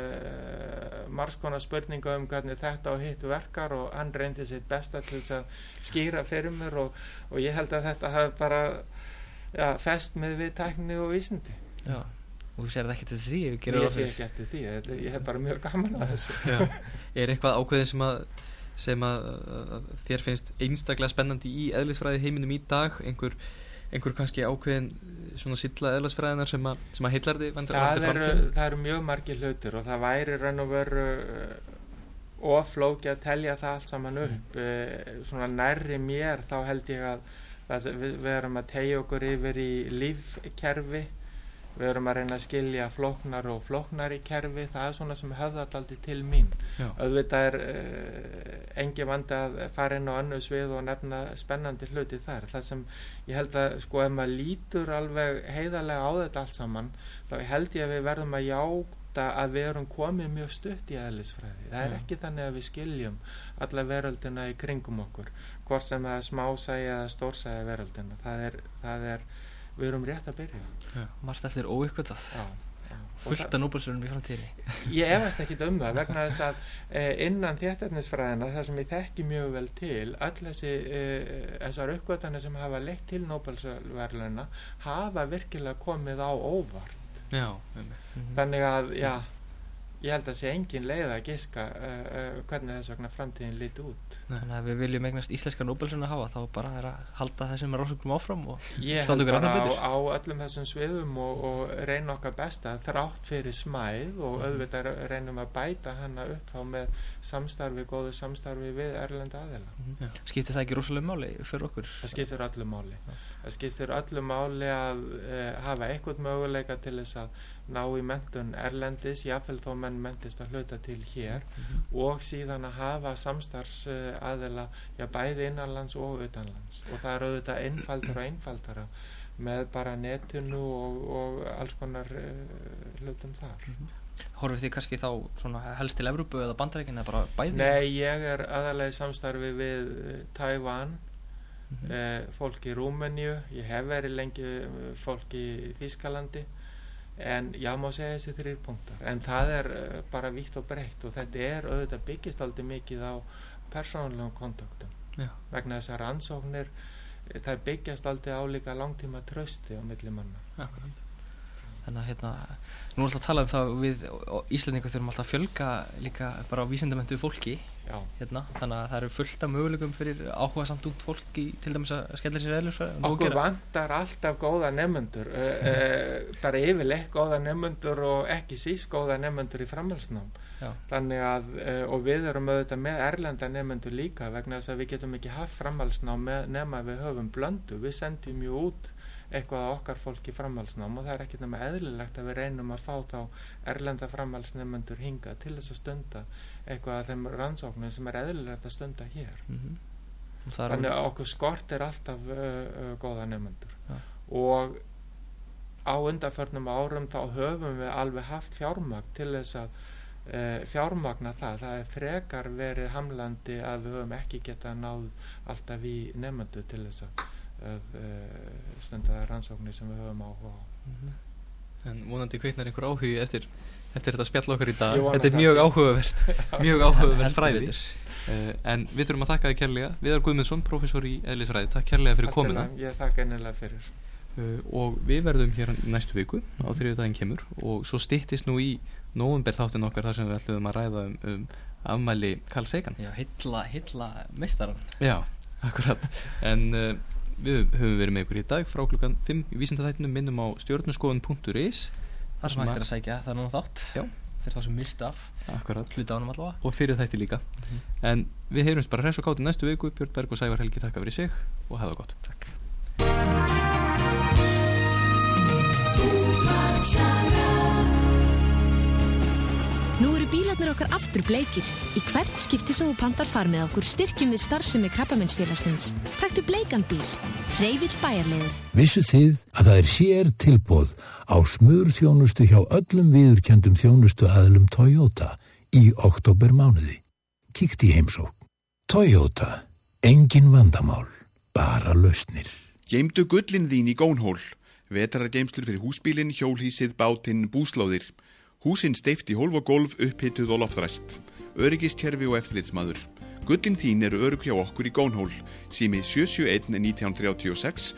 margs konar spurninga hvernig þetta og hitt verkar, og hann reyndi sitt besta til þess að skýra fyrir mér, og ég held að þetta hafi bara fest með við tækni og vísindi. Já, og þú sér það ekki eftir því? Ég sé ekki eftir því, ég hef bara mjög gaman að þessu. Já. Eitthvað ákveðin sem að þér finnst einstaklega spennandi í eðlisfræði heiminum í dag, einhver kannski ákveðin svona silla eðlisfræðinar sem að heillar þig? Það eru mjög margir hlutir, og það væri raun og veru oflóki að telja það allt saman upp. Svona nærri mér þá held ég að við erum að teygja okkur yfir í lífkerfi, við erum að reyna að skilja flóknar og flóknari kerfi. Það svona sem höfðar aldrei til mín. Auðvitað engin vandi að fara inn á önnur svið og nefna spennandi hluti þar. Það sem ég held að ef maður lítur alveg heiðarlega á þetta allt saman, þá held ég að við verðum að játa að við erum komið mjög stutt í eðlisfræði. Það ekki þannig að við skiljum alla veröldina í kringum okkur, hvort sem það smásæja eða stórsæja veröldina. Við erum rétt að byrja. Margt eftir óuppgötvað. Fullt af Nóbelsverðlaunum í framtíðinni. Ég efast ekki það, vegna þess að innan þétternisfræðina, það sem ég þekki mjög vel til, öll þessar uppgötvanir sem hafa leitt til Nóbelsverðlauna hafa virkilega komið á óvart. Þannig að ég held að sé engin leið að giska hvernig þess vegna framtíðin líti út. Þannig að við viljum eignast íslenska Nóbelsverðlauna hafa, þá bara að halda þessum rannsóknum áfram og ég held bara á öllum þessum sviðum og reyna okkar besta þrátt fyrir smæð, og auðvitað reynum að bæta hana upp þá með góðu samstarfi við erlenda aðila. Skiptir það ekki rosalega máli fyrir okkur? Það skiptir öllu máli. Það skiptir öllu máli að hafa eitthvað möguleika til þess að ná í menntun erlendis, jafnvel þó menn mentist að hluta til hér, og síðan að hafa samstarfsaðila bæði innanlands og utanlands, og það auðvitað einfaldara með bara netinu og alls konar hlutum þar. Horfið þið kannski þá svona helst til Evrópu eða Bandaríkin eða bara bæði? Nei, ég aðalega í samstarfi við Tævan, fólk í Rúmeníu, ég hef verið lengi fólk í Þýskalandi, en má segja þessi 3 punktar, en það bara vítt og breytt, og þetta auðvitað byggist aldrei mikið á persónulegum kontaktum, vegna þessar rannsóknir þær byggjast aldrei á líka langtíma trausti á milli manna. Akkurat. Þannig að nú er alltaf að tala um það við Íslendingar þurfum alltaf að fjölga líka bara á vísindamenntuðu fólki. Þannig að það eru fullt af möguleikum fyrir áhugasamt ungt fólk til dæmis að skella sér eðlisfræði. Okkur vantar alltaf góða nemendur, bara yfirleitt góða nemendur og ekki síst góða nemendur í framhaldsnám. Þannig að, og við erum auðvitað með erlenda nemendur líka, vegna þess að við getum ekki haft framhaldsnám nema við höfum blöndu. Við sendum út eitthvað á okkar fólk í framhaldsnám og það ekkert nema eðlilegt að við reynum að fá þá erlenda framhaldsnemendur hingað til þess að stunda eitthvað af þeim rannsóknum sem eðlilegt að stunda hér. Þannig að okkur skortir alltaf góða nemendur. Og á undanförnum árum þá höfum við alveg haft fjármagn til þess að fjármagna það er frekar verið hamlandi að við höfum ekki getað náð alltaf í nemendur til þess að stunda rannsóknir sem við höfum áhuga á. En vonandi kveiknar einhver áhugi eftir þetta spjall okkar í dag. Þetta er mjög áhugavert fræði. En við þurfum að þakka þig kærlega. Viðar Guðmundsson, prófessor í eðlisfræði, takk kærlega fyrir komuna. Ég þakka ennilega fyrir. Og við verðum hér næstu viku á þriðjudaginn kemur og svo styttist nú í nóvember þáttinn okkar þar sem við ætlum að ræða um afmæli Carl Sagan. Já, hylla meistaran. Já, akkurat. En við höfum verið með ykkur í dag frá klukkan 5 í vísindaþættinum, minnum á stjörnuskoðun.is þar sem hægt að sækja það núna þátt. Já. Fyrir þá sem misti af. Akkurat. Hluta ánum allavega. Og fyrir þætti líka. En við heyrumst bara hress og kátt í næstu viku. Björn Berg og Sævar Helgi þakka fyrir sig og hafa það gott. Takk. Nú eru bílarnir okkar aftur bleikir. Í hvert skipti sem þú pantar far með okkur styrkjum við starfsemi Krabbameinsfélagsins. Taktu bleikan bíl. Hreyfill Bæjarleiðir. Vissuð þið að það er sér tilboð á smurþjónustu hjá öllum viðurkenndum þjónustuaðilum Toyota í októbermánuði? Kíktu í heimsókn. Toyota. Engin vandamál. Bara lausnir. Geymdu gullin þín í gónhól. Vetrargeymslur fyrir húsbílinn, hjólhýsið, bátinn, búslóðir. Húsinn steypt í hólf og gólf, upphituð og loftræst. Öryggiskerfi og eftirlitsmaður. Gullin þín eru örugg hjá okkur í gónhól. Sími 771-1936,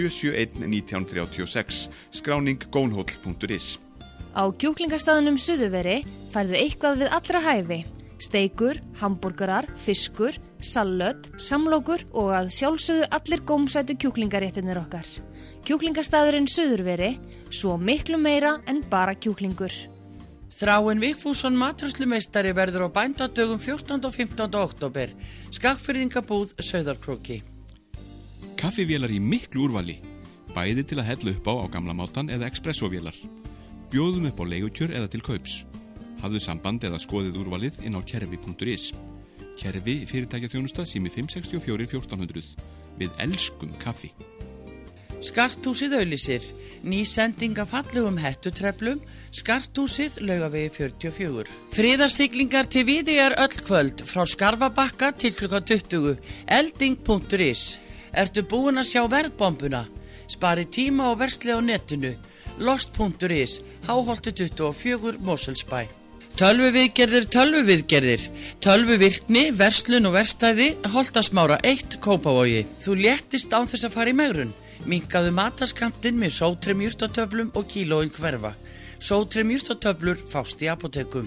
771-1936. Skráning gónhól.is. Á kjúklingastaðunum Suðurveri færðu eitthvað við allra hæfi. Steikur, hambúrgarar, fiskur, salöt, samlokur og að sjálfsögðu allir gómsætu kjúklingaréttinir okkar. Kjúklingastaðurinn Suðurveri, svo miklu meira en bara kjúklingur. Þráinn Vigfússon matreiðslumeistari verður á bændadögum 14. og 15. október. Skagfirðingabúð Sauðárkróki. Kaffivélar í miklu úrvali. Bæði til að hella upp á gamla mátan eða expressovélar. Bjóðum upp á leigukjör eða til kaups. Hafðu samband eða skoðið úrvalið inn á kerfi.is. Kerfi fyrirtækjaþjónusta sími 564 1400. Við elskum kaffi. Skarthúsið auglýsir. Ný sending af fallegum hettutreflum. Skarthúsið Laugavegi 44. Friðarsiglingar til Viðeyjar öll kvöld frá Skarfabakka til klukkan 20. Elding.is. Ertu búin að sjá verðbombuna? Spari tíma og versli á netinu. Lost.is. Háholti 24 Mosfellsbæ. Tölvuviðgerðir. Tölvuvirkni, verslun og verstæði, Holtasmára 1 Kópavogi. Þú léttist án þess að fara í megrun. Minnkaðu matarskammtinn með sótrem jurtatöflum og kílóin hverfa. Sótrem jurtatöflur fást í apótekum.